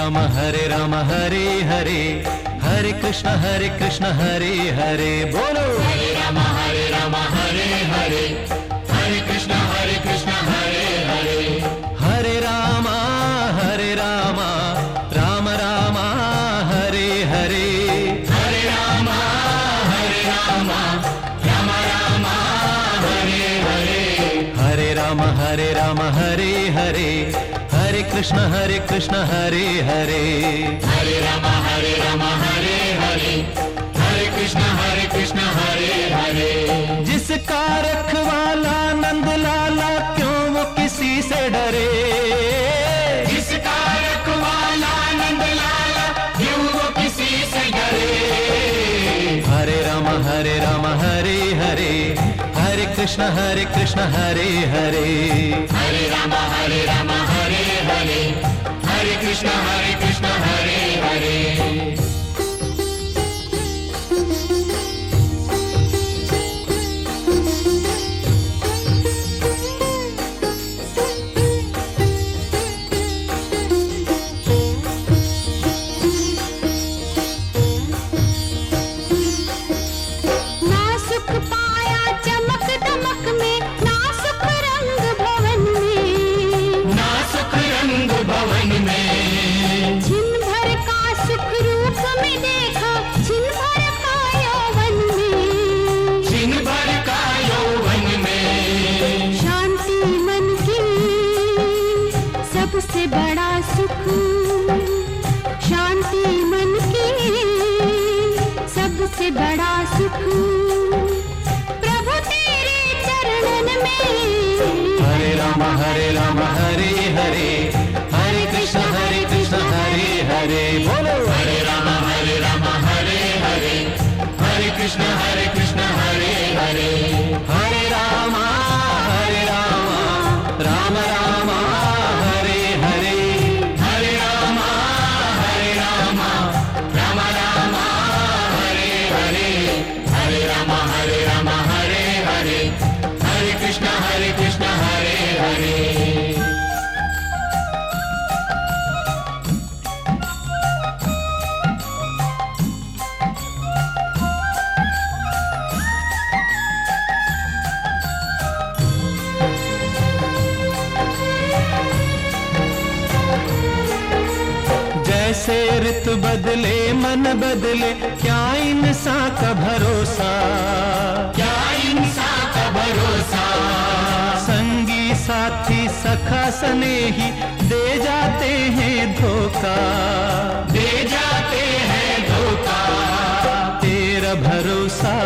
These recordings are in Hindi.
राम हरे हरे, हरे कृष्ण हरे हरे। बोलो हरे राम हरे हरे, हरे कृष्ण हरे हरे। हरे राम राम राम हरे हरे। हरे राम राम राम हरे हरे। हरे राम हरे हरे, हरे कृष्ण हरे हरे। हरे राम हरे हरे, हरे कृष्ण हरे हरे। जिसका रखवाला नंद लाला क्यों वो किसी से डरे। जिसका रखवाला नंद लाला क्यों वो किसी से डरे। हरे राम हरे हरे, हरे कृष्ण हरे हरे। हरे राम हरे हरे, हरे कृष्ण हरे हरे। सबसे बड़ा सुख शांति मन की, सबसे बड़ा सुख प्रभु तेरे चरणन में। हरे राम हरे हरे, हरे कृष्ण हरे हरे। बोलो हरे राम हरे हरे, हरे कृष्ण हरे हरे। हरे राम राम राम हरे हरे। हरे राम राम राम हरे हरे। हरे राम हरे हरे, हरे कृष्ण हरे हरे। जैसे ऋतु बदले मन बदले, क्या इंसान का भरोसा। क्या इंसान का भरोसा। संगी साथी सखा स्नेही दे जाते हैं धोखा। दे जाते हैं धोखा। तेरा भरोसा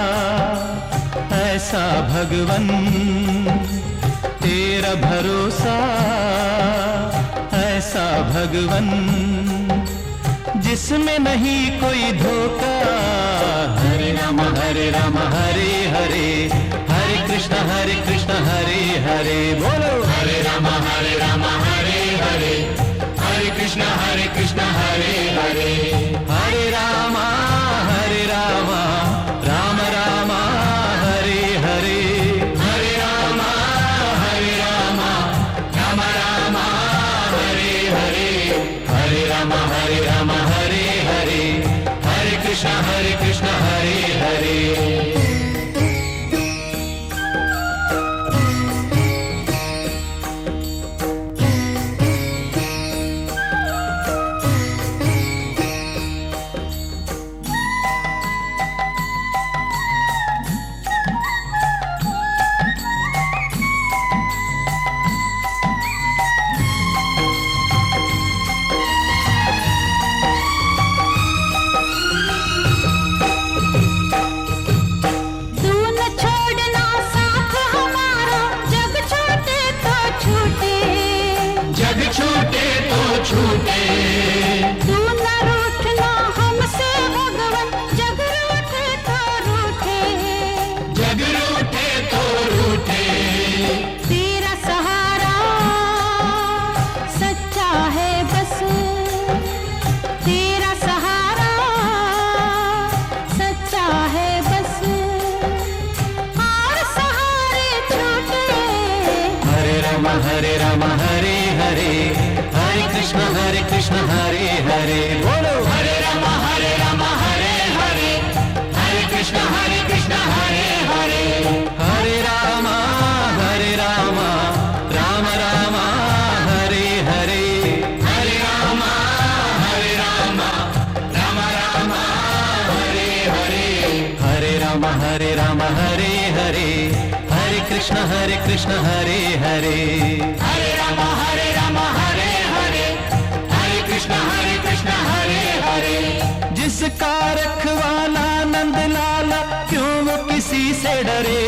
ऐसा भगवन, तेरा भरोसा ऐसा भगवन, जिसमें नहीं कोई धोखा। हरे राम हरे हरे, हरे कृष्ण हरे हरे। बोलो हरे राम हरे हरे, हरे कृष्ण हरे हरे। हरे राम राम राम हरे हरे। हरे राम राम राम हरे हरे। हरे राम हरे हरे, हरे कृष्ण हरे हरे। छूटे तो छूटे। तू न रूठना हमसे भगवन, जग रूठे तो रूठे। जग रूठे तो रूठे। तेरा सहारा सच्चा है बस, तेरा सहारा सच्चा है बस, और सहारे छूटे। हरे राम हरे हरे, हरे कृष्ण कृष्ण हरे हरे। बोलो हरे राम हरे हरे कृष्ण हरे हरे। हरे राम राम राम हरे हरे। हरे राम राम राम हरे हरे। हरे राम हरे हरे हरे कृष्ण हरे हरे। हरे राम हरे हरे कृष्ण हरे हरे। जिसका रखवाला नंद लाला क्यों वो किसी से डरे।